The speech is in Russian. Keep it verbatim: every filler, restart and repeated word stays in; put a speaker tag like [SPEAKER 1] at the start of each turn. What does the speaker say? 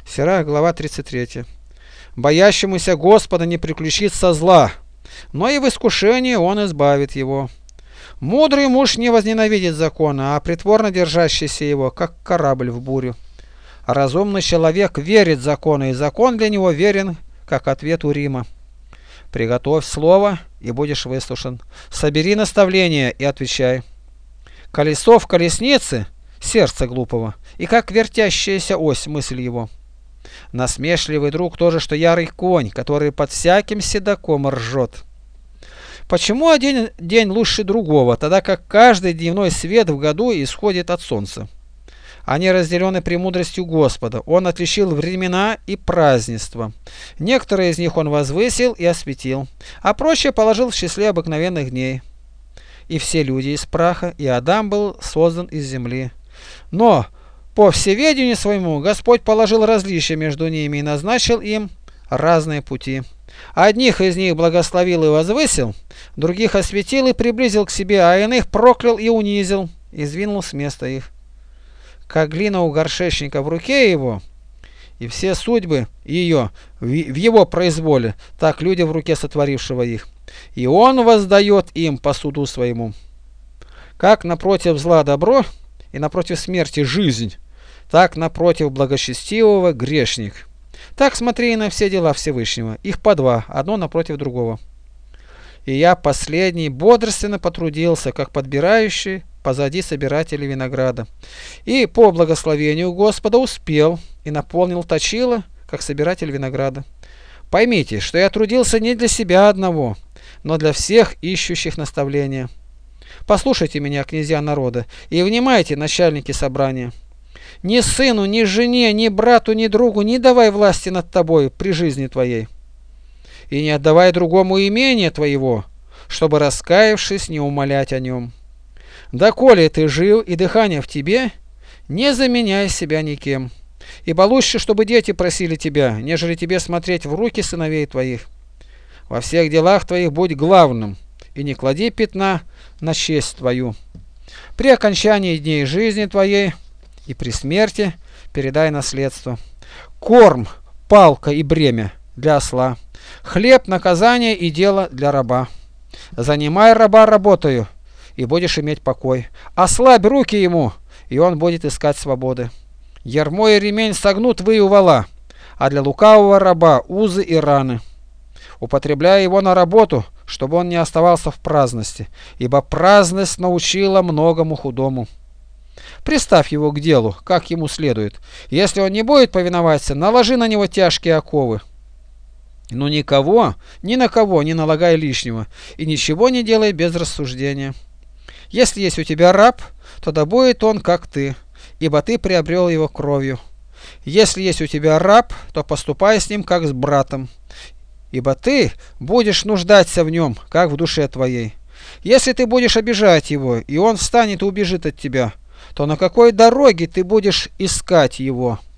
[SPEAKER 1] Сирах, глава тридцать третья. Боящемуся Господа не приключится зла, но и в искушении он избавит его. Мудрый муж не возненавидит закона, а притворно держащийся его, как корабль в бурю. А разумный человек верит закону, и закон для него верен, как ответ у Рима. Приготовь слово, и будешь выслушан. Собери наставление и отвечай. Колесо в колеснице — сердце глупого, и как вертящаяся ось мысль его. Насмешливый друг тоже, что ярый конь, который под всяким седаком ржет. Почему один день лучше другого, тогда как каждый дневной свет в году исходит от солнца? Они разделены премудростью Господа. Он отличил времена и празднества. Некоторые из них он возвысил и осветил, а прочее положил в числе обыкновенных дней. И все люди из праха, и Адам был создан из земли. Но по всеведению своему Господь положил различия между ними и назначил им разные пути. Одних из них благословил и возвысил, других осветил и приблизил к себе, а иных проклял и унизил, и сдвинул с места их. Как глина у горшечника в руке его, и все судьбы ее в его произволе, так люди в руке сотворившего их, и он воздает им по суду своему. Как напротив зла добро, и напротив смерти жизнь, так напротив благочестивого грешник. Так смотри и на все дела Всевышнего, их по два, одно напротив другого. И я последний бодрственно потрудился, как подбирающий позади собиратели винограда, и по благословению Господа успел и наполнил точило, как собиратель винограда. Поймите, что я трудился не для себя одного, но для всех ищущих наставления. Послушайте меня, князья народа, и внимайте, начальники собрания. Ни сыну, ни жене, ни брату, ни другу не давай власти над тобой при жизни твоей. И не отдавай другому имение твоего, чтобы, раскаявшись, не умолять о нем. Доколе ты жив и дыхание в тебе, не заменяй себя никем. Ибо лучше, чтобы дети просили тебя, нежели тебе смотреть в руки сыновей твоих. Во всех делах твоих будь главным, и не клади пятна на честь твою. При окончании дней жизни твоей и при смерти передай наследство. Корм, палка и бремя для осла, хлеб, наказание и дело для раба. Занимай раба работою, и будешь иметь покой. Ослабь руки ему, и он будет искать свободы. Ярмо и ремень согнут вы у вола, а для лукавого раба узы и раны. Употребляй его на работу, чтобы он не оставался в праздности, ибо праздность научила многому худому. Приставь его к делу, как ему следует. Если он не будет повиноваться, наложи на него тяжкие оковы. Но никого, ни на кого не налагай лишнего, и ничего не делай без рассуждения. Если есть у тебя раб, то да будет он, как ты, ибо ты приобрел его кровью. Если есть у тебя раб, то поступай с ним, как с братом, ибо ты будешь нуждаться в нем, как в душе твоей. Если ты будешь обижать его, и он встанет и убежит от тебя, то на какой дороге ты будешь искать его?